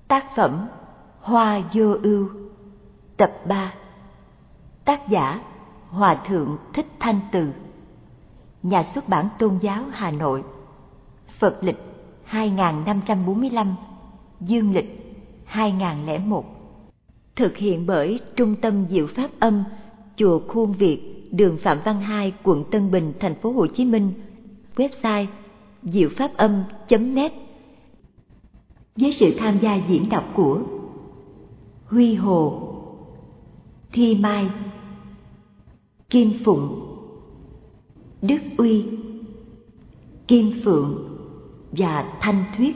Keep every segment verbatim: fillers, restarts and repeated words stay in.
Tác phẩm Hoa Vô Ưu, tập ba. Tác giả Hòa thượng Thích Thanh Từ. Nhà xuất bản Tôn giáo Hà Nội. Phật lịch hai nghìn năm trăm bốn mươi lăm, dương lịch hai nghìn không trăm lẻ một. Thực hiện bởi Trung tâm Diệu Pháp Âm, Chùa Khuôn Việt, đường Phạm Văn Hai, quận Tân Bình, thành phố Hồ Chí Minh. Website diệu pháp âm chấm net. Với sự tham gia diễn đọc của Huy Hồ, Thi Mai, Kim Phụng, Đức Uy, Kim Phượng và Thanh Thuyết.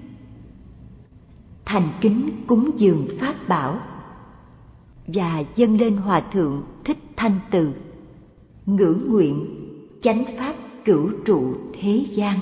Thành kính cúng dường Pháp bảo và dâng lên Hòa thượng Thích Thanh Từ, ngưỡng nguyện chánh pháp cửu trụ thế gian.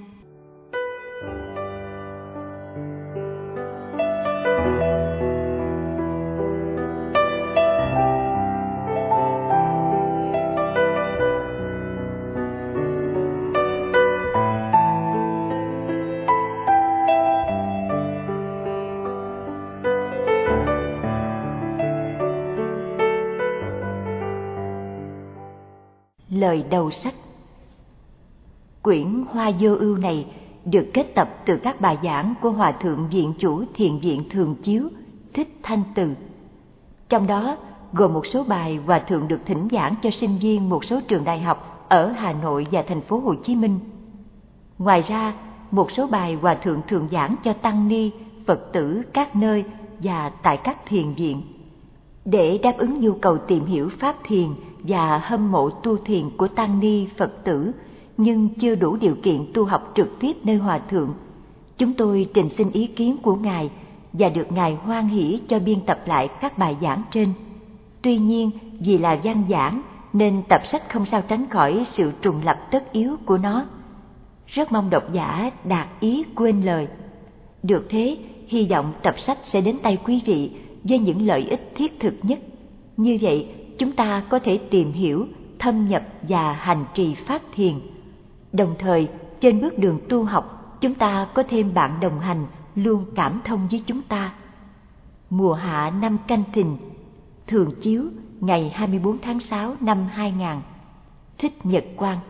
Lời đầu sách. Quyển Hoa Vô Ưu này được kết tập từ các bài giảng của Hòa thượng Viện Chủ Thiền viện Thường Chiếu Thích Thanh Từ. Trong đó gồm một số bài Hòa thượng được thỉnh giảng cho sinh viên một số trường đại học ở Hà Nội và thành phố Hồ Chí Minh. Ngoài ra, một số bài Hòa thượng thường giảng cho tăng ni, Phật tử các nơi và tại các thiền viện. Để đáp ứng nhu cầu tìm hiểu pháp thiền và hâm mộ tu thiền của tăng ni, Phật tử nhưng chưa đủ điều kiện tu học trực tiếp nơi Hòa thượng, chúng tôi trình xin ý kiến của Ngài và được Ngài hoan hỷ cho biên tập lại các bài giảng trên. Tuy nhiên, vì là văn giảng nên tập sách không sao tránh khỏi sự trùng lặp tất yếu của nó. Rất mong độc giả đạt ý quên lời. Được thế, hy vọng tập sách sẽ đến tay quý vị với những lợi ích thiết thực nhất. Như vậy, chúng ta có thể tìm hiểu, thâm nhập và hành trì pháp thiền. Đồng thời, trên bước đường tu học, chúng ta có thêm bạn đồng hành luôn cảm thông với chúng ta. Mùa hạ năm Canh Thìn, Thường Chiếu, ngày hai mươi bốn tháng sáu năm hai nghìn. Thích Nhật Quang.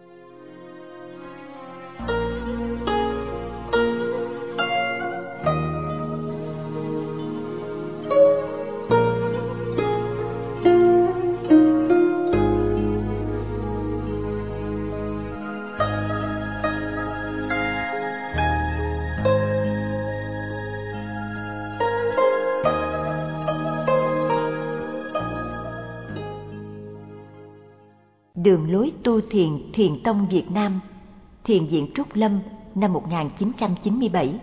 Đường lối tu thiền Thiền tông Việt Nam, Thiền viện Trúc Lâm, năm một nghìn chín trăm chín mươi bảy.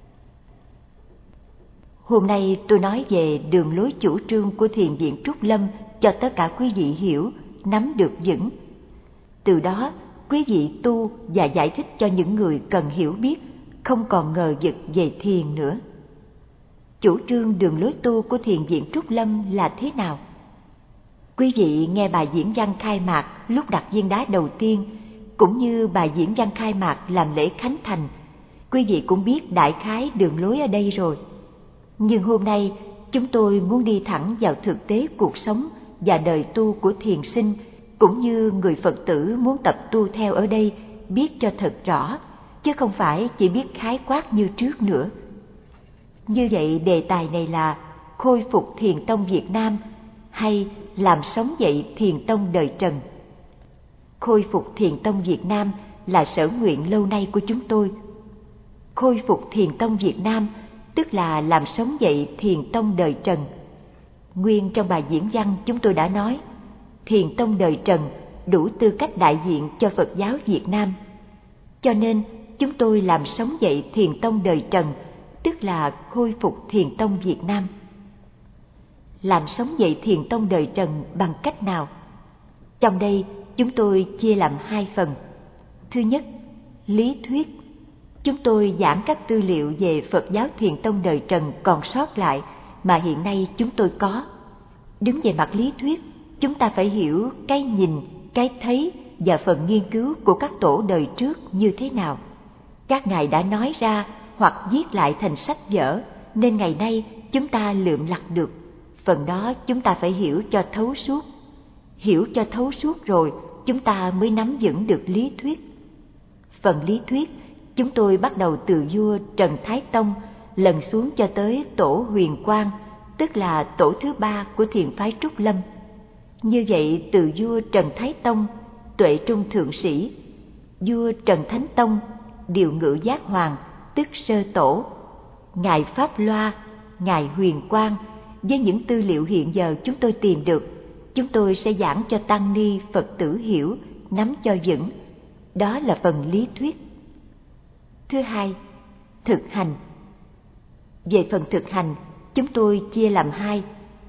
Hôm nay tôi nói về đường lối chủ trương của Thiền viện Trúc Lâm cho tất cả quý vị hiểu, nắm được vững. Từ đó, quý vị tu và giải thích cho những người cần hiểu biết, không còn ngờ vực về thiền nữa. Chủ trương đường lối tu của Thiền viện Trúc Lâm là thế nào? Quý vị nghe bài diễn văn khai mạc lúc đặt viên đá đầu tiên, cũng như bài diễn văn khai mạc làm lễ khánh thành, quý vị cũng biết đại khái đường lối ở đây rồi. Nhưng hôm nay, chúng tôi muốn đi thẳng vào thực tế cuộc sống và đời tu của thiền sinh, cũng như người Phật tử muốn tập tu theo ở đây, biết cho thật rõ, chứ không phải chỉ biết khái quát như trước nữa. Như vậy, đề tài này là khôi phục Thiền tông Việt Nam hay làm sống dậy Thiền tông đời Trần. Khôi phục Thiền tông Việt Nam là sở nguyện lâu nay của chúng tôi. Khôi phục Thiền tông Việt Nam tức là làm sống dậy Thiền tông đời Trần. Nguyên trong bài diễn văn chúng tôi đã nói, Thiền tông đời Trần đủ tư cách đại diện cho Phật giáo Việt Nam. Cho nên chúng tôi làm sống dậy Thiền tông đời Trần, tức là khôi phục Thiền tông Việt Nam. Làm sống dậy Thiền tông đời Trần bằng cách nào? Trong đây chúng tôi chia làm hai phần. Thứ nhất, lý thuyết. Chúng tôi giảng các tư liệu về Phật giáo Thiền tông đời Trần còn sót lại mà hiện nay chúng tôi có. Đứng về mặt lý thuyết, chúng ta phải hiểu cái nhìn, cái thấy và phần nghiên cứu của các tổ đời trước như thế nào. Các ngài đã nói ra hoặc viết lại thành sách vở nên ngày nay chúng ta lượm lặt được. Phần đó chúng ta phải hiểu cho thấu suốt. Hiểu cho thấu suốt rồi, chúng ta mới nắm vững được lý thuyết. Phần lý thuyết, chúng tôi bắt đầu từ vua Trần Thái Tông, lần xuống cho tới tổ Huyền Quang, tức là tổ thứ ba của thiền phái Trúc Lâm. Như vậy, từ vua Trần Thái Tông, Tuệ Trung Thượng Sĩ, vua Trần Thánh Tông, Điều Ngự Giác Hoàng, tức sơ tổ, ngài Pháp Loa, ngài Huyền Quang, với những tư liệu hiện giờ chúng tôi tìm được, chúng tôi sẽ giảng cho tăng ni Phật tử hiểu, nắm cho vững. Đó là phần lý thuyết. Thứ hai, thực hành. Về phần thực hành, chúng tôi chia làm hai.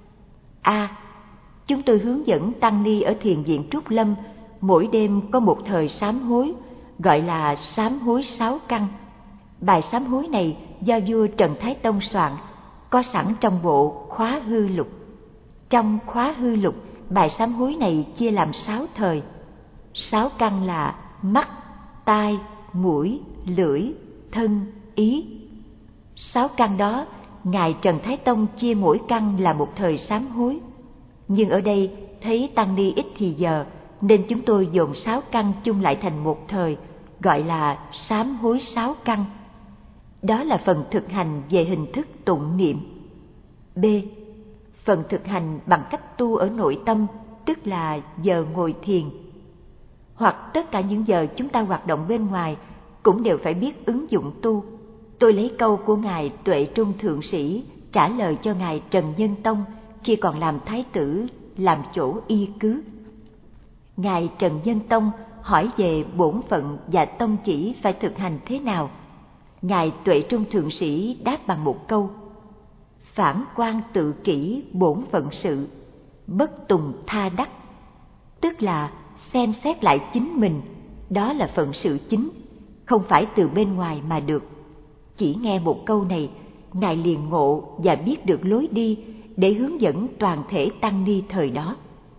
A. Chúng tôi hướng dẫn tăng ni ở thiền viện Trúc Lâm mỗi đêm có một thời sám hối, gọi là sám hối sáu căn. Bài sám hối này do vua Trần Thái Tông soạn, có sẵn trong bộ Khóa Hư Lục. Trong Khóa Hư Lục, bài sám hối này chia làm sáu thời. Sáu căn là mắt, tai, mũi, lưỡi, thân, ý. Sáu căn đó, ngài Trần Thái Tông chia mỗi căn là một thời sám hối. Nhưng ở đây thấy tăng ni ít thì giờ, nên chúng tôi dồn sáu căn chung lại thành một thời, gọi là sám hối sáu căn. Đó là phần thực hành về hình thức tụng niệm. B. Phần thực hành bằng cách tu ở nội tâm, tức là giờ ngồi thiền. Hoặc tất cả những giờ chúng ta hoạt động bên ngoài cũng đều phải biết ứng dụng tu. Tôi lấy câu của ngài Tuệ Trung Thượng Sĩ trả lời cho ngài Trần Nhân Tông khi còn làm thái tử, làm chỗ y cứ. Ngài Trần Nhân Tông hỏi về bổn phận và tông chỉ phải thực hành thế nào. Ngài Tuệ Trung Thượng Sĩ đáp bằng một câu: phản quan tự kỷ bổn phận sự, bất tùng tha đắc. Tức là xem xét lại chính mình, đó là phận sự chính, không phải từ bên ngoài mà được. Chỉ nghe một câu này, ngài liền ngộ và biết được lối đi để hướng dẫn toàn thể tăng ni thời đó.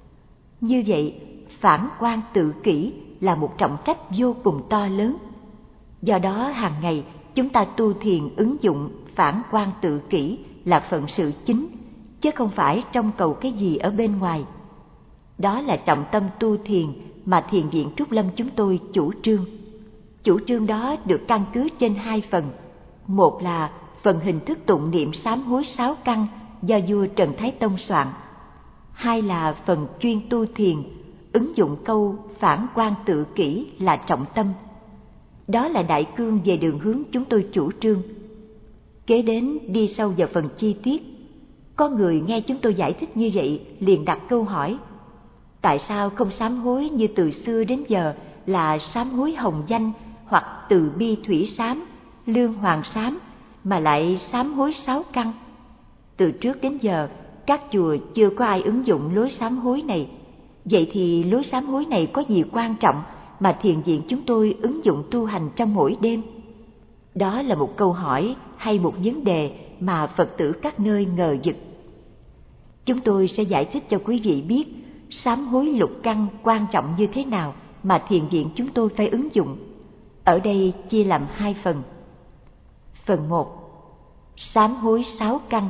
Như vậy, phản quan tự kỷ là một trọng trách vô cùng to lớn. Do đó hàng ngày chúng ta tu thiền ứng dụng phản quan tự kỷ là phận sự chính, chứ không phải trông cầu cái gì ở bên ngoài. Đó là trọng tâm tu thiền mà thiền viện Trúc Lâm chúng tôi chủ trương. Chủ trương đó được căn cứ trên hai phần. Một là phần hình thức tụng niệm sám hối sáu căn do vua Trần Thái Tông soạn. Hai là phần chuyên tu thiền, ứng dụng câu phản quan tự kỷ là trọng tâm. Đó là đại cương về đường hướng chúng tôi chủ trương. Kế đến đi sâu vào phần chi tiết. Có người nghe chúng tôi giải thích như vậy liền đặt câu hỏi: tại sao không sám hối như từ xưa đến giờ là sám hối hồng danh hoặc từ bi thủy sám, lương hoàng sám, mà lại sám hối sáu căn? Từ trước đến giờ các chùa chưa có ai ứng dụng lối sám hối này. Vậy thì lối sám hối này có gì quan trọng mà thiền viện chúng tôi ứng dụng tu hành trong mỗi đêm? Đó là một câu hỏi hay một vấn đề mà Phật tử các nơi ngờ vực. Chúng tôi sẽ giải thích cho quý vị biết sám hối lục căn quan trọng như thế nào mà thiền viện chúng tôi phải ứng dụng. Ở đây chia làm hai phần. Phần một, sám hối sáu căn.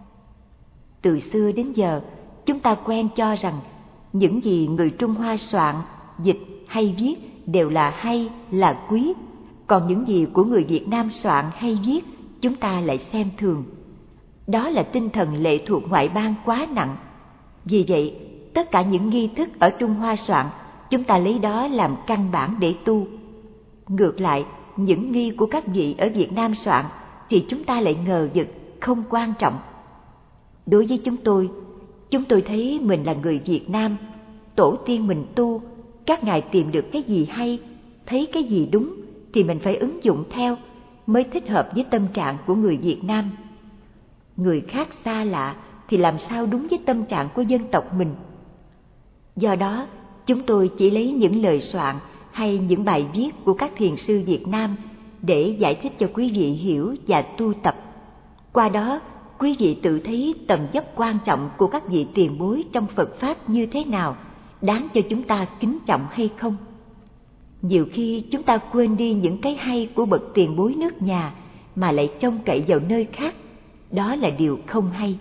Từ xưa đến giờ, chúng ta quen cho rằng những gì người Trung Hoa soạn, dịch hay viết đều là hay, là quý, còn những gì của người Việt Nam soạn hay viết chúng ta lại xem thường. Đó là tinh thần lệ thuộc ngoại bang quá nặng. Vì vậy, tất cả những nghi thức ở Trung Hoa soạn, chúng ta lấy đó làm căn bản để tu. Ngược lại, những nghi của các vị ở Việt Nam soạn thì chúng ta lại ngờ vực, không quan trọng. Đối với chúng tôi, chúng tôi thấy mình là người Việt Nam, tổ tiên mình tu, các ngài tìm được cái gì hay, thấy cái gì đúng thì mình phải ứng dụng theo, mới thích hợp với tâm trạng của người Việt Nam. Người khác xa lạ thì làm sao đúng với tâm trạng của dân tộc mình. Do đó, chúng tôi chỉ lấy những lời soạn hay những bài viết của các thiền sư Việt Nam để giải thích cho quý vị hiểu và tu tập. Qua đó, quý vị tự thấy tầm vóc quan trọng của các vị tiền bối trong Phật Pháp như thế nào, đáng cho chúng ta kính trọng hay không. Nhiều khi chúng ta quên đi những cái hay của bậc tiền bối nước nhà mà lại trông cậy vào nơi khác, đó là điều không hay.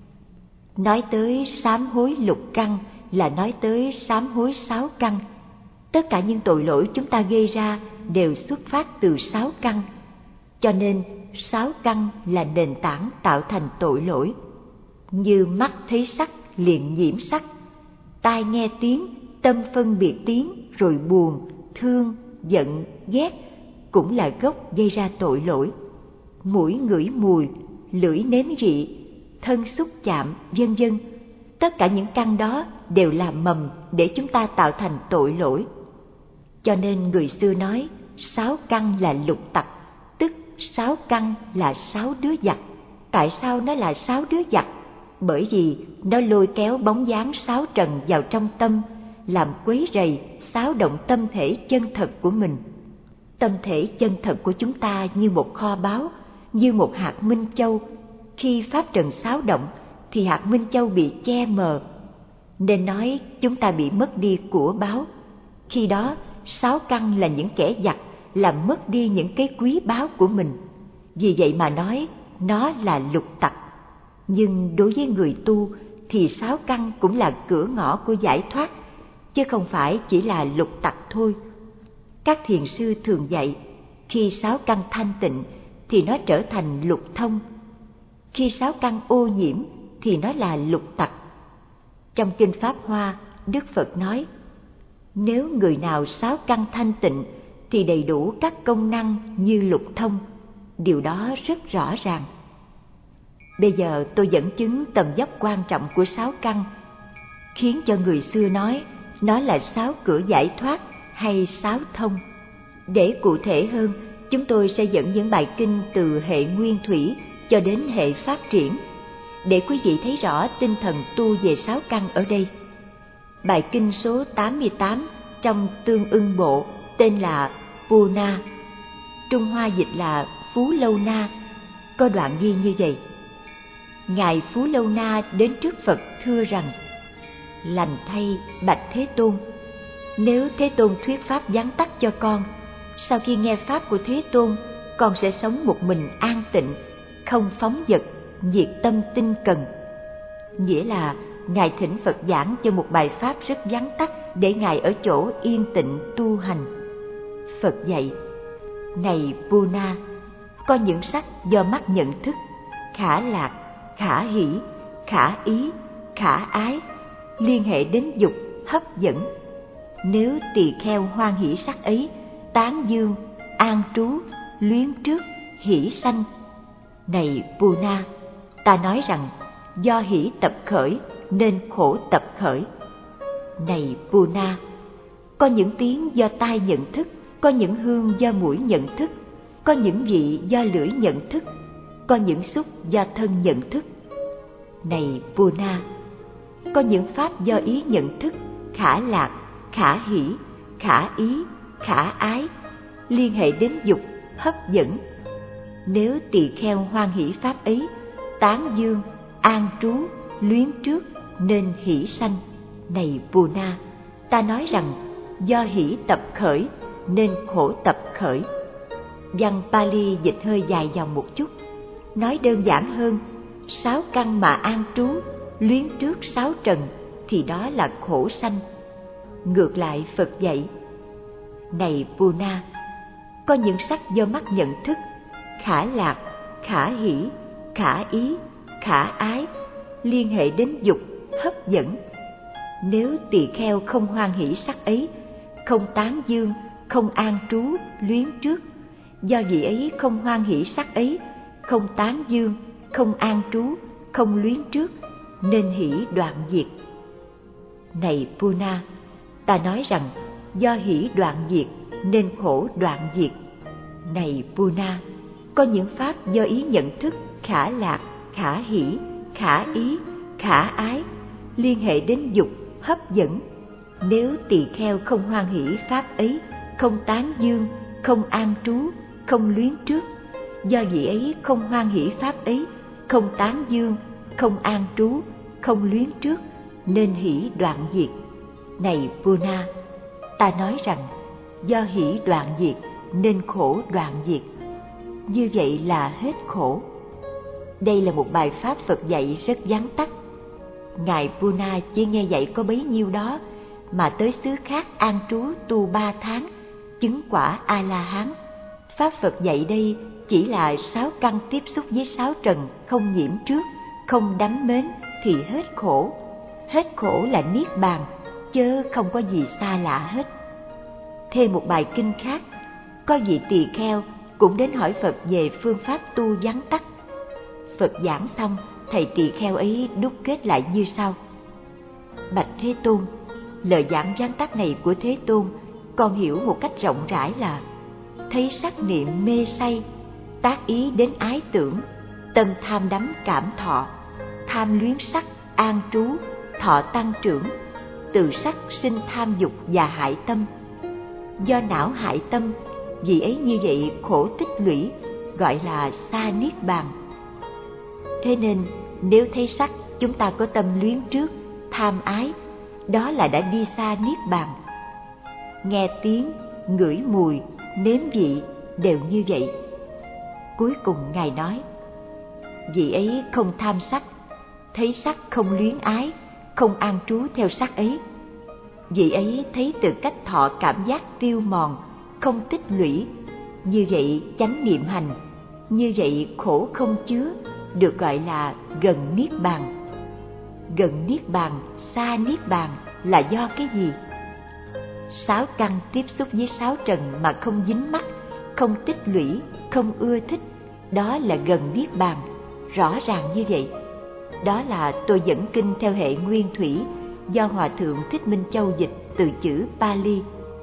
Nói tới sám hối lục căn là nói tới sám hối sáu căn. Tất cả những tội lỗi chúng ta gây ra đều xuất phát từ sáu căn. Cho nên sáu căn là nền tảng tạo thành tội lỗi. Như mắt thấy sắc liền nhiễm sắc, tai nghe tiếng, tâm phân biệt tiếng, rồi buồn, thương, giận, ghét cũng là gốc gây ra tội lỗi. Mũi ngửi mùi, lưỡi nếm vị, thân xúc chạm, vân vân. Tất cả những căn đó đều là mầm để chúng ta tạo thành tội lỗi. Cho nên người xưa nói sáu căn là lục tặc, tức sáu căn là sáu đứa giặc. Tại sao nó là sáu đứa giặc? Bởi vì nó lôi kéo bóng dáng sáu trần vào trong tâm, làm quấy rầy, xáo động tâm thể chân thật của mình. Tâm thể chân thật của chúng ta như một kho báu, như một hạt minh châu. Khi pháp trần xáo động thì hạt minh châu bị che mờ, nên nói chúng ta bị mất đi của báu. Khi đó sáu căn là những kẻ giặc, làm mất đi những cái quý báu của mình. Vì vậy mà nói nó là lục tặc. Nhưng đối với người tu thì sáu căn cũng là cửa ngõ của giải thoát, chứ không phải chỉ là lục tặc thôi. Các thiền sư thường dạy, khi sáu căn thanh tịnh thì nó trở thành lục thông, khi sáu căn ô nhiễm thì nó là lục tặc. Trong Kinh Pháp Hoa, Đức Phật nói, nếu người nào sáu căn thanh tịnh thì đầy đủ các công năng như lục thông. Điều đó rất rõ ràng. Bây giờ tôi dẫn chứng tầm dốc quan trọng của sáu căn, khiến cho người xưa nói nó là sáu cửa giải thoát hay sáu thông. Để cụ thể hơn, chúng tôi sẽ dẫn những bài kinh từ hệ nguyên thủy cho đến hệ phát triển, để quý vị thấy rõ tinh thần tu về sáu căn ở đây. Bài kinh số tám mươi tám trong Tương ưng bộ tên là Puna, Trung Hoa dịch là Phú Lâu Na, có đoạn ghi như vậy. Ngài Phú Lâu Na đến trước Phật thưa rằng, lành thay bạch Thế Tôn, nếu Thế Tôn thuyết pháp giáng tắc cho con, sau khi nghe pháp của Thế Tôn, con sẽ sống một mình an tịnh, không phóng dật, nhiệt tâm tinh cần. Nghĩa là Ngài thỉnh Phật giảng cho một bài pháp rất vắn tắt để Ngài ở chỗ yên tịnh tu hành. Phật dạy, này Puna, có những sắc do mắt nhận thức, khả lạc, khả hỷ, khả ý, khả ái, liên hệ đến dục, hấp dẫn. Nếu tỳ kheo hoan hỷ sắc ấy, tán dương, an trú, luyến trước, hỷ sanh. Này Puna, ta nói rằng do hỷ tập khởi nên khổ tập khởi. Này Puna, có những tiếng do tai nhận thức, có những hương do mũi nhận thức, có những vị do lưỡi nhận thức, có những xúc do thân nhận thức. Này Puna, có những pháp do ý nhận thức, khả lạc, khả hỷ, khả ý, khả ái, liên hệ đến dục, hấp dẫn. Nếu tỳ kheo hoan hỷ pháp ấy, tán dương, an trú, luyến trước, nên hỷ sanh. Này Puna, ta nói rằng do hỷ tập khởi nên khổ tập khởi. Văn Pali dịch hơi dài dòng một chút, nói đơn giản hơn, sáu căn mà an trú, luyến trước sáu trần thì đó là khổ sanh. Ngược lại Phật dạy, này Puna, có những sắc do mắt nhận thức, khả lạc, khả hỷ, khả ý, khả ái, liên hệ đến dục, hấp dẫn. Nếu tỳ kheo không hoan hỷ sắc ấy, không tán dương, không an trú, luyến trước, do vị ấy không hoan hỷ sắc ấy, không tán dương, không an trú, không luyến trước, nên hỷ đoạn diệt. Này Puna, ta nói rằng do hỷ đoạn diệt nên khổ đoạn diệt. Này Puna, có những pháp do ý nhận thức, khả lạc, khả hỷ, khả ý, khả ái, liên hệ đến dục, hấp dẫn. Nếu tỳ kheo không hoan hỷ pháp ấy, không tán dương, không an trú, không luyến trước, do vị ấy không hoan hỷ pháp ấy, không tán dương, không an trú, không luyến trước, nên hỷ đoạn diệt. Này Puna, ta nói rằng do hỷ đoạn diệt nên khổ đoạn diệt. Như vậy là hết khổ. Đây là một bài pháp Phật dạy rất vắn tắt. Ngài Puna chỉ nghe dạy có bấy nhiêu đó, mà tới xứ khác an trú tu ba tháng, chứng quả A-la-hán. Pháp Phật dạy đây chỉ là sáu căn tiếp xúc với sáu trần không nhiễm trước, không đắm mến thì hết khổ. Hết khổ là niết bàn, chớ không có gì xa lạ hết. Thêm một bài kinh khác, có vị tỳ kheo cũng đến hỏi Phật về phương pháp tu vắn tắt. Phật giảng xong, thầy tỳ kheo ấy đúc kết lại như sau: Bạch Thế Tôn, lời giảng vắn tắt này của Thế Tôn con hiểu một cách rộng rãi là thấy sắc niệm mê say, tác ý đến ái tưởng, tâm tham đắm cảm thọ, tham luyến sắc an trú, thọ tăng trưởng, từ sắc sinh tham dục và hại tâm. Do não hại tâm, vì ấy như vậy khổ tích lũy, gọi là xa niết bàn. Thế nên nếu thấy sắc chúng ta có tâm luyến trước, tham ái, đó là đã đi xa niết bàn. Nghe tiếng, ngửi mùi, nếm vị đều như vậy. Cuối cùng Ngài nói, vị ấy không tham sắc, thấy sắc không luyến ái, không an trú theo sắc ấy. Vị ấy thấy từ cách thọ cảm giác tiêu mòn, không tích lũy, như vậy chánh niệm hành, như vậy khổ không chứa, được gọi là gần niết bàn. Gần niết bàn, xa niết bàn là do cái gì? Sáu căn tiếp xúc với sáu trần mà không dính mắc, không tích lũy, không ưa thích, đó là gần niết bàn, rõ ràng như vậy. Đó là tôi dẫn kinh theo hệ nguyên thủy do Hòa Thượng Thích Minh Châu dịch từ chữ Pali.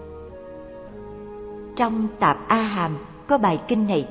Trong Tạp A Hàm có bài kinh này.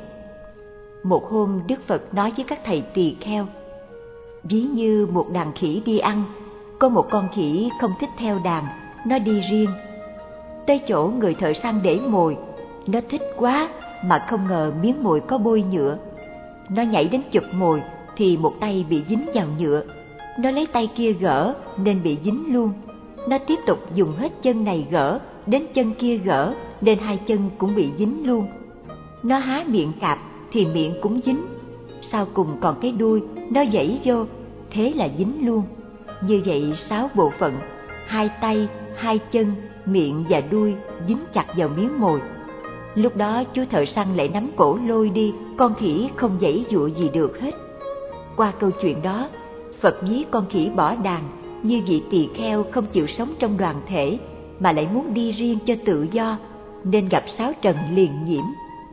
Một hôm Đức Phật nói với các thầy tỳ kheo, ví như một đàn khỉ đi ăn, có một con khỉ không thích theo đàn, nó đi riêng. Tới chỗ người thợ săn để mồi, nó thích quá mà không ngờ miếng mồi có bôi nhựa. Nó nhảy đến chụp mồi thì một tay bị dính vào nhựa. Nó lấy tay kia gỡ nên bị dính luôn. Nó tiếp tục dùng hết chân này gỡ, đến chân kia gỡ nên hai chân cũng bị dính luôn. Nó há miệng cạp thì miệng cũng dính. Sau cùng còn cái đuôi, nó giãy vô, thế là dính luôn. Như vậy sáu bộ phận, hai tay, hai chân, miệng và đuôi dính chặt vào miếng mồi. Lúc đó chú thợ săn lại nắm cổ lôi đi, con khỉ không giãy giụa gì được hết. Qua câu chuyện đó, Phật ví con khỉ bỏ đàn như vị tỳ kheo không chịu sống trong đoàn thể mà lại muốn đi riêng cho tự do, nên gặp sáu trần liền nhiễm.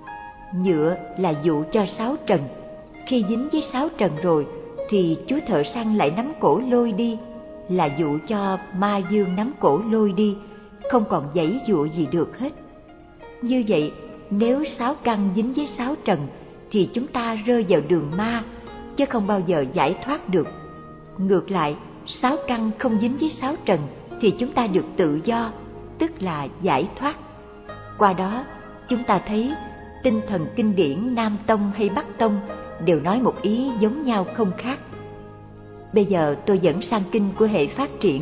Nhựa là dụ cho sáu trần. Khi dính với sáu trần rồi thì chú thợ săn lại nắm cổ lôi đi, là dụ cho ma dương nắm cổ lôi đi, không còn giãy giụa gì được hết. Như vậy, nếu sáu căn dính với sáu trần thì chúng ta rơi vào đường ma, chứ không bao giờ giải thoát được. Ngược lại, sáu căn không dính với sáu trần thì chúng ta được tự do, tức là giải thoát. Qua đó, chúng ta thấy tinh thần kinh điển Nam Tông hay Bắc Tông đều nói một ý giống nhau không khác. Bây giờ tôi dẫn sang kinh của hệ phát triển.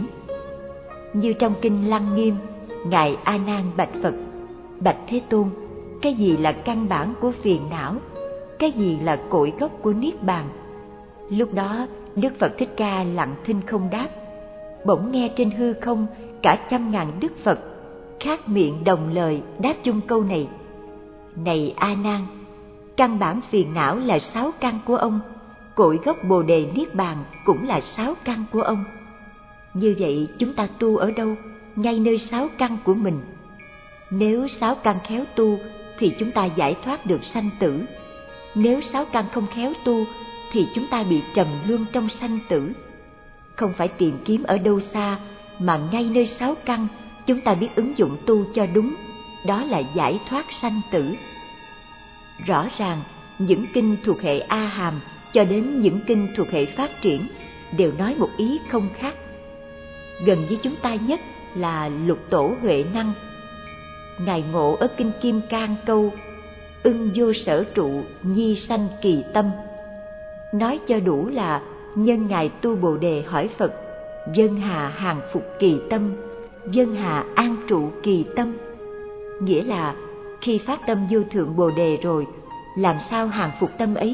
Như trong kinh Lăng Nghiêm, Ngài A Nan bạch Phật: Bạch Thế Tôn, cái gì là căn bản của phiền não? Cái gì là cội gốc của niết bàn? Lúc đó Đức Phật Thích Ca lặng thinh không đáp. Bỗng nghe trên hư không cả trăm ngàn Đức Phật khác miệng đồng lời đáp chung câu này: Này A Nan, căn bản phiền não là sáu căn của ông, cội gốc Bồ đề niết bàn cũng là sáu căn của ông. Như vậy chúng ta tu ở đâu? Ngay nơi sáu căn của mình. Nếu sáu căn khéo tu thì chúng ta giải thoát được sanh tử. Nếu sáu căn không khéo tu thì chúng ta bị trầm luân trong sanh tử. Không phải tìm kiếm ở đâu xa, mà ngay nơi sáu căn chúng ta biết ứng dụng tu cho đúng, đó là giải thoát sanh tử. Rõ ràng, những kinh thuộc hệ A Hàm cho đến những kinh thuộc hệ phát triển đều nói một ý không khác. Gần với chúng ta nhất là Lục Tổ Huệ Năng. Ngài ngộ ở kinh Kim Cang câu: Ưng vô sở trụ, nhi sanh kỳ tâm. Nói cho đủ là nhân Ngài tu Bồ đề hỏi Phật: Dân hà hàng phục kỳ tâm, dân hà an trụ kỳ tâm. Nghĩa là khi phát tâm vô thượng Bồ đề rồi, làm sao hàng phục tâm ấy,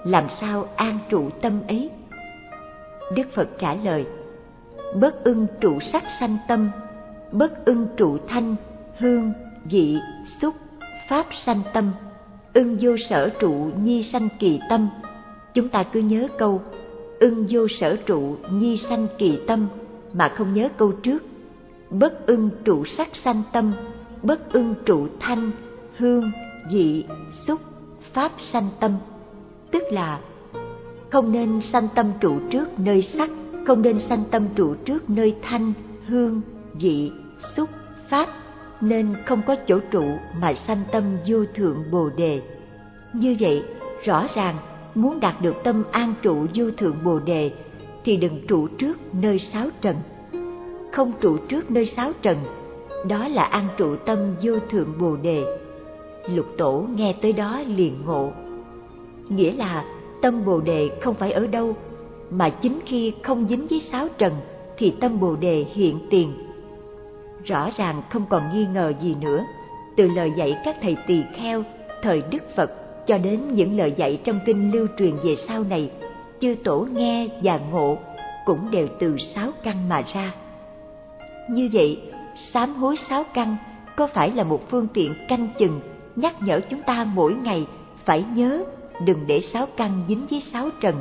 làm sao an trụ tâm ấy? Đức Phật trả lời: bất ưng trụ sắc sanh tâm, bất ưng trụ thanh, hương, vị, xúc, pháp sanh tâm, ưng vô sở trụ nhi sanh kỳ tâm. Chúng ta cứ nhớ câu ưng vô sở trụ nhi sanh kỳ tâm mà không nhớ câu trước: bất ưng trụ sắc sanh tâm, bất ưng trụ thanh, hương, vị, xúc, pháp sanh tâm. Tức là không nên sanh tâm trụ trước nơi sắc, không nên sanh tâm trụ trước nơi thanh, hương, vị, xúc, pháp, nên không có chỗ trụ mà sanh tâm vô thượng Bồ Đề. Như vậy, rõ ràng muốn đạt được tâm an trụ vô thượng Bồ Đề thì đừng trụ trước nơi sáu trần. Không trụ trước nơi sáu trần, đó là an trụ tâm vô thượng Bồ Đề. Lục Tổ nghe tới đó liền ngộ. Nghĩa là tâm Bồ Đề không phải ở đâu, mà chính khi không dính với sáu trần thì tâm Bồ Đề hiện tiền. Rõ ràng không còn nghi ngờ gì nữa. Từ lời dạy các thầy tỳ kheo thời Đức Phật cho đến những lời dạy trong kinh lưu truyền về sau này, chư tổ nghe và ngộ cũng đều từ sáu căn mà ra. Như vậy, sám hối sáu căn có phải là một phương tiện canh chừng, nhắc nhở chúng ta mỗi ngày phải nhớ đừng để sáu căn dính với sáu trần.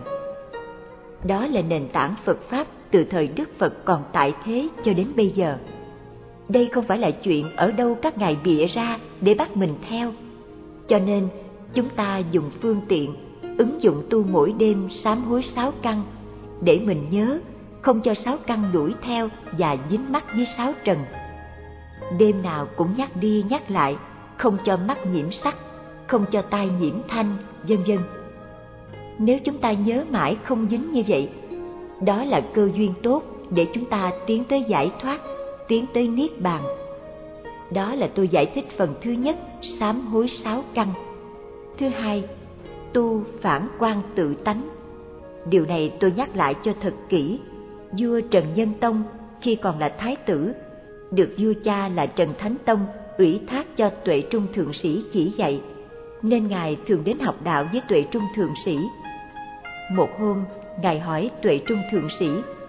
Đó là nền tảng Phật Pháp từ thời Đức Phật còn tại thế cho đến bây giờ. Đây không phải là chuyện ở đâu các ngài bịa ra để bắt mình theo. Cho nên, chúng ta dùng phương tiện, ứng dụng tu mỗi đêm sám hối sáu căn, để mình nhớ, không cho sáu căn đuổi theo và dính mắc với sáu trần. Đêm nào cũng nhắc đi nhắc lại, không cho mắt nhiễm sắc, không cho tai nhiễm thanh, vân vân. Nếu chúng ta nhớ mãi không dính như vậy, đó là cơ duyên tốt để chúng ta tiến tới giải thoát, tiến tới niết bàn. Đó là tôi giải thích phần thứ nhất, sám hối sáu căn. Thứ hai, tu phản quan tự tánh. Điều này tôi nhắc lại cho thật kỹ. Vua Trần Nhân Tông khi còn là thái tử, được vua cha là Trần Thánh Tông ủy thác cho Tuệ Trung Thượng Sĩ chỉ dạy, nên ngài thường đến học đạo với Tuệ Trung Thượng Sĩ. Một hôm, ngài hỏi Tuệ Trung Thượng Sĩ: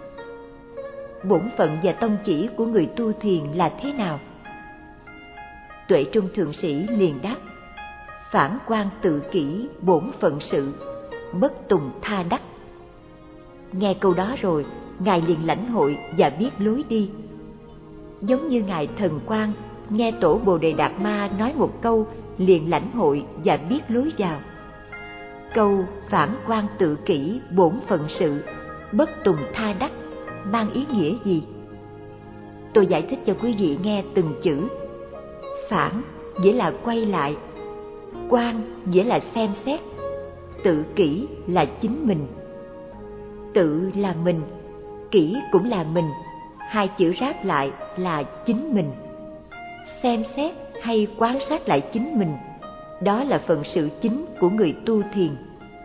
bổn phận và tông chỉ của người tu thiền là thế nào? Tuệ Trung Thượng Sĩ liền đáp: phản quan tự kỷ, bổn phận sự, bất tùng tha đắc. Nghe câu đó rồi, ngài liền lãnh hội và biết lối đi. Giống như ngài Thần Quang nghe tổ Bồ Đề Đạt Ma nói một câu liền lãnh hội và biết lối vào. Câu phản quan tự kỷ, bổn phận sự, bất tùng tha đắc mang ý nghĩa gì? Tôi giải thích cho quý vị nghe từng chữ. Phản nghĩa là quay lại, quan nghĩa là xem xét, tự kỷ là chính mình. Tự là mình, kỷ cũng là mình, hai chữ ráp lại là chính mình. Xem xét hay quan sát lại chính mình, đó là phận sự chính của người tu thiền.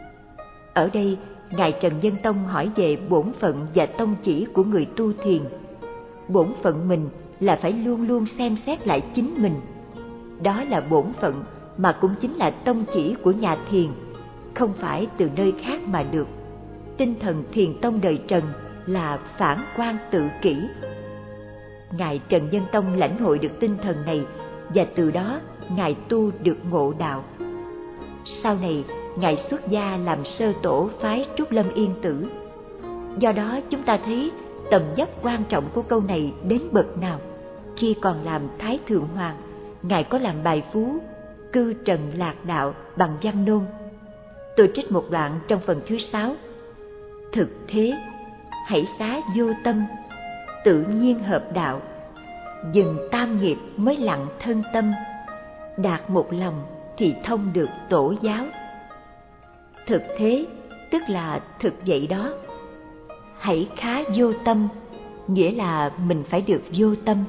Ở đây, ngài Trần Nhân Tông hỏi về bổn phận và tông chỉ của người tu thiền. Bổn phận mình là phải luôn luôn xem xét lại chính mình. Đó là bổn phận mà cũng chính là tông chỉ của nhà thiền, không phải từ nơi khác mà được. Tinh thần thiền tông đời Trần là phản quan tự kỷ. Ngài Trần Nhân Tông lãnh hội được tinh thần này và từ đó ngài tu được ngộ đạo. Sau này, ngài xuất gia làm sơ tổ phái Trúc Lâm Yên Tử. Do đó chúng ta thấy tầm vóc quan trọng của câu này đến bậc nào. Khi còn làm Thái Thượng Hoàng, ngài có làm bài phú cư trần lạc đạo bằng văn nôn. Tôi trích một đoạn trong phần thứ sáu. Thực thế, hãy xá vô tâm, tự nhiên hợp đạo, dừng tam nghiệp mới lặng thân tâm, đạt một lòng thì thông được tổ giáo. Thực thế tức là thực vậy đó. Hãy khá vô tâm nghĩa là mình phải được vô tâm.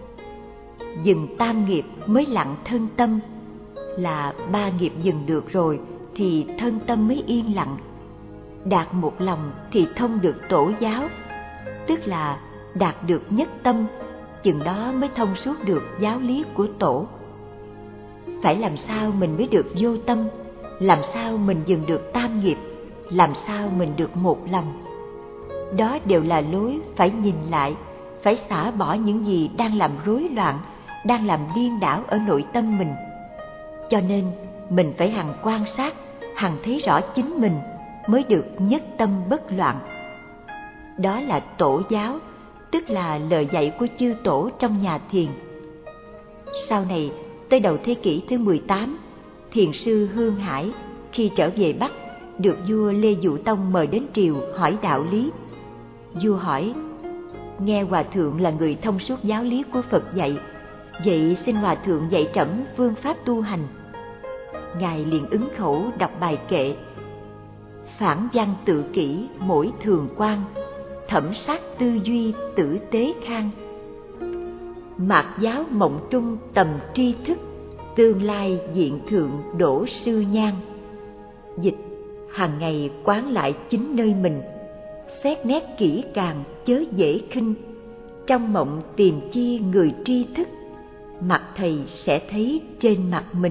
Dừng tam nghiệp mới lặng thân tâm là ba nghiệp dừng được rồi thì thân tâm mới yên lặng. Đạt một lòng thì thông được tổ giáo, tức là đạt được nhất tâm, chừng đó mới thông suốt được giáo lý của tổ. Phải làm sao mình mới được vô tâm, làm sao mình dừng được tam nghiệp, làm sao mình được một lòng. Đó đều là lối phải nhìn lại, phải xả bỏ những gì đang làm rối loạn, đang làm điên đảo ở nội tâm mình. Cho nên mình phải hằng quan sát, hằng thấy rõ chính mình mới được nhất tâm bất loạn. Đó là tổ giáo, tức là lời dạy của chư tổ trong nhà thiền. Sau này, tới đầu thế kỷ thứ mười tám, thiền sư Hương Hải khi trở về Bắc được vua Lê Dụ Tông mời đến triều hỏi đạo lý. Vua hỏi: nghe hòa thượng là người thông suốt giáo lý của Phật dạy, vậy xin hòa thượng dạy trẫm phương pháp tu hành. Ngài liền ứng khẩu đọc bài kệ: phản văn tự kỷ mỗi thường quan, thẩm sát tư duy tử tế khang. Mạt giáo mộng trung tầm tri thức, tương lai diện thượng đổ sư nhan. Dịch: hàng ngày quán lại chính nơi mình, xét nét kỹ càng chớ dễ khinh. Trong mộng tìm chi người tri thức, mặt thầy sẽ thấy trên mặt mình.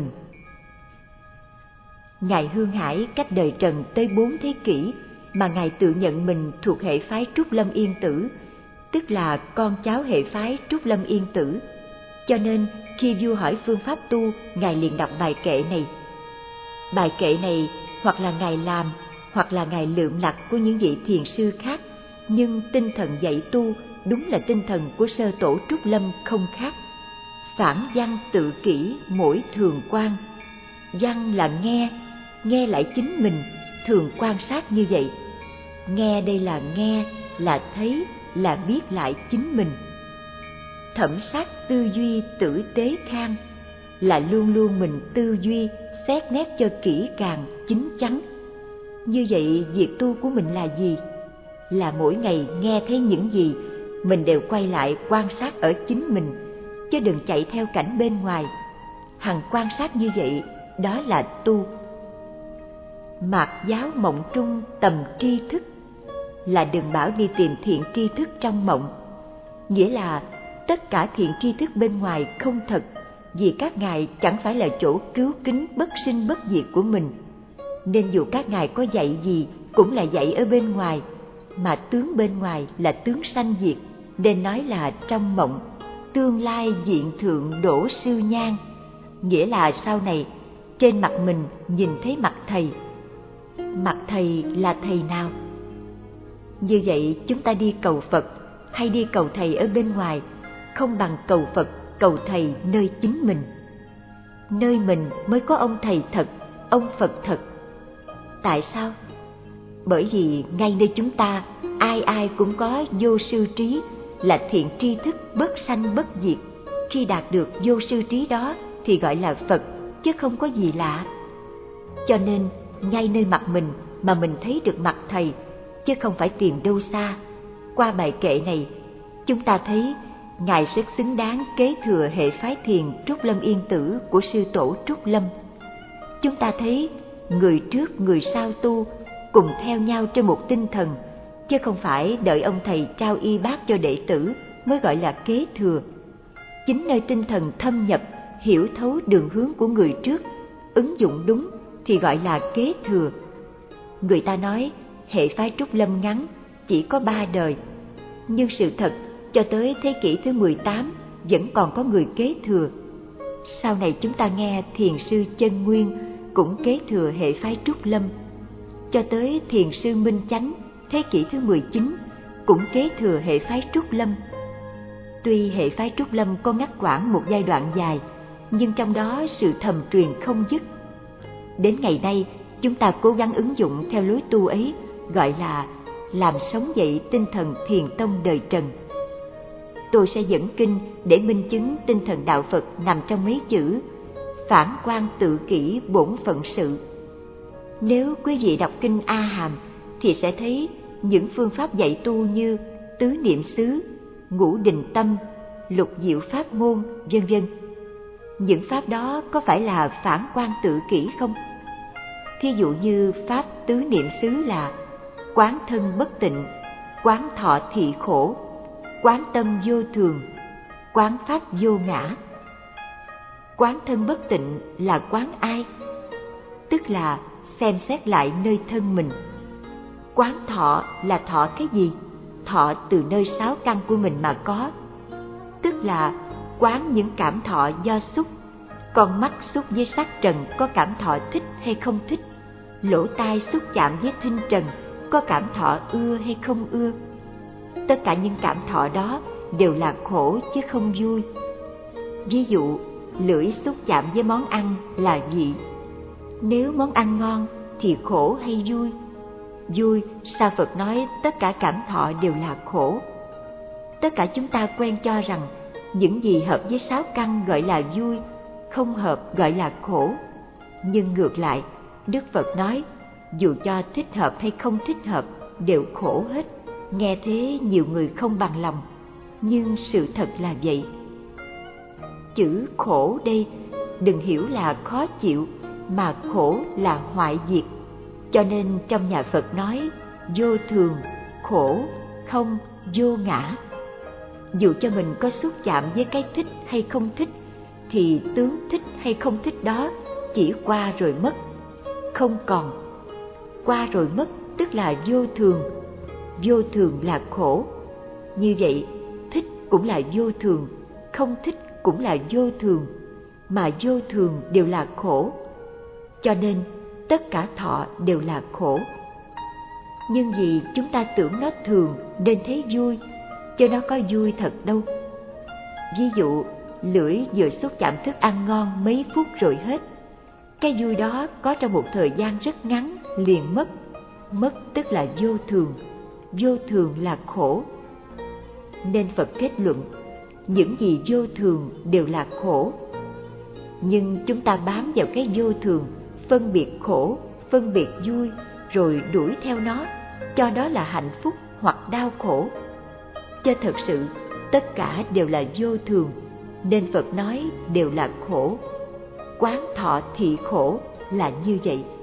Ngài Hương Hải cách đời Trần tới bốn thế kỷ mà Ngài tự nhận mình thuộc hệ phái Trúc Lâm Yên Tử, tức là con cháu hệ phái Trúc Lâm Yên Tử. Cho nên khi vua hỏi phương pháp tu, Ngài liền đọc bài kệ này. Bài kệ này hoặc là Ngài làm, hoặc là Ngài lượm lặt của những vị thiền sư khác, nhưng tinh thần dạy tu đúng là tinh thần của sơ tổ Trúc Lâm không khác. Phản văn tự kỷ mỗi thường quan. Văn là nghe, nghe lại chính mình, thường quan sát như vậy. Nghe đây là nghe, là thấy, là biết lại chính mình. Thẩm sát tư duy tử tế khang, là luôn luôn mình tư duy, xét nét cho kỹ càng, chín chắn. Như vậy việc tu của mình là gì? Là mỗi ngày nghe thấy những gì, mình đều quay lại quan sát ở chính mình, chứ đừng chạy theo cảnh bên ngoài. Hằng quan sát như vậy, đó là tu. Mạt giáo mộng trung tầm tri thức, là đừng bảo đi tìm thiện tri thức trong mộng. Nghĩa là tất cả thiện tri thức bên ngoài không thật, vì các ngài chẳng phải là chỗ cứu kính bất sinh bất diệt của mình. Nên dù các ngài có dạy gì cũng là dạy ở bên ngoài, mà tướng bên ngoài là tướng sanh diệt, nên nói là trong mộng tương lai diện thượng đổ sư nhan. Nghĩa là sau này trên mặt mình nhìn thấy mặt thầy. Mặt thầy là thầy nào? Như vậy chúng ta đi cầu Phật hay đi cầu thầy ở bên ngoài không bằng cầu Phật, cầu thầy nơi chính mình. Nơi mình mới có ông thầy thật, ông Phật thật. Tại sao? Bởi vì ngay nơi chúng ta, ai ai cũng có vô sư trí, là thiện tri thức bất sanh bất diệt. Khi đạt được vô sư trí đó thì gọi là Phật, chứ không có gì lạ. Cho nên ngay nơi mặt mình mà mình thấy được mặt thầy, chứ không phải tìm đâu xa. Qua bài kệ này, chúng ta thấy Ngài rất xứng đáng kế thừa hệ phái thiền Trúc Lâm Yên Tử của sư tổ Trúc Lâm. Chúng ta thấy người trước người sau tu cùng theo nhau trên một tinh thần, chứ không phải đợi ông thầy trao y bát cho đệ tử mới gọi là kế thừa. Chính nơi tinh thần thâm nhập, hiểu thấu đường hướng của người trước, ứng dụng đúng thì gọi là kế thừa. Người ta nói hệ phái Trúc Lâm ngắn, chỉ có ba đời, nhưng sự thật cho tới thế kỷ thứ mười tám vẫn còn có người kế thừa. Sau này chúng ta nghe thiền sư Chân Nguyên cũng kế thừa hệ phái Trúc Lâm, cho tới thiền sư Minh Chánh thế kỷ thứ mười chín cũng kế thừa hệ phái Trúc Lâm. Tuy hệ phái Trúc Lâm có ngắt quãng một giai đoạn dài, nhưng trong đó sự thầm truyền không dứt. Đến ngày nay, chúng ta cố gắng ứng dụng theo lối tu ấy, gọi là làm sống dậy tinh thần thiền tông đời Trần. Tôi sẽ dẫn kinh để minh chứng tinh thần đạo Phật nằm trong mấy chữ phản quan tự kỷ bổn phận sự. Nếu quý vị đọc kinh A Hàm thì sẽ thấy những phương pháp dạy tu như tứ niệm xứ, ngũ định tâm, lục diệu pháp môn, vân vân. Những pháp đó có phải là phản quan tự kỷ không? Thí dụ như pháp tứ niệm xứ là quán thân bất tịnh, quán thọ thị khổ, quán tâm vô thường, quán pháp vô ngã. Quán thân bất tịnh là quán ai? Tức là xem xét lại nơi thân mình, Quán thọ là thọ cái gì? Thọ từ nơi sáu căn của mình mà có, tức là quán những cảm thọ do xúc. Con mắt xúc với sắc trần có cảm thọ thích hay không thích? Lỗ tai xúc chạm với thinh trần có cảm thọ ưa hay không ưa? Tất cả những cảm thọ đó đều là khổ chứ không vui. Ví dụ, lưỡi xúc chạm với món ăn là vị. Nếu món ăn ngon thì khổ hay vui? Vui, sao Phật nói tất cả cảm thọ đều là khổ? Tất cả chúng ta quen cho rằng những gì hợp với sáu căn gọi là vui, không hợp gọi là khổ. Nhưng ngược lại, Đức Phật nói, dù cho thích hợp hay không thích hợp đều khổ hết. Nghe thế nhiều người không bằng lòng, nhưng sự thật là vậy. Chữ khổ đây đừng hiểu là khó chịu, mà khổ là hoại diệt. Cho nên trong nhà Phật nói vô thường, khổ, không, vô ngã. Dù cho mình có xúc chạm với cái thích hay không thích, thì tướng thích hay không thích đó chỉ qua rồi mất, không còn. Qua rồi mất tức là vô thường, vô thường là khổ. Như vậy, thích cũng là vô thường, không thích cũng là vô thường, mà vô thường đều là khổ. Cho nên, tất cả thọ đều là khổ. Nhưng vì chúng ta tưởng nó thường nên thấy vui, chứ nó có vui thật đâu. Ví dụ, lưỡi vừa xúc chạm thức ăn ngon mấy phút rồi hết. Cái vui đó có trong một thời gian rất ngắn liền mất. Mất tức là vô thường, vô thường là khổ. Nên Phật kết luận, những gì vô thường đều là khổ. Nhưng chúng ta bám vào cái vô thường, phân biệt khổ, phân biệt vui, rồi đuổi theo nó, cho đó là hạnh phúc hoặc đau khổ. Cho thật sự, tất cả đều là vô thường, nên Phật nói đều là khổ. Quán thọ thị khổ là như vậy.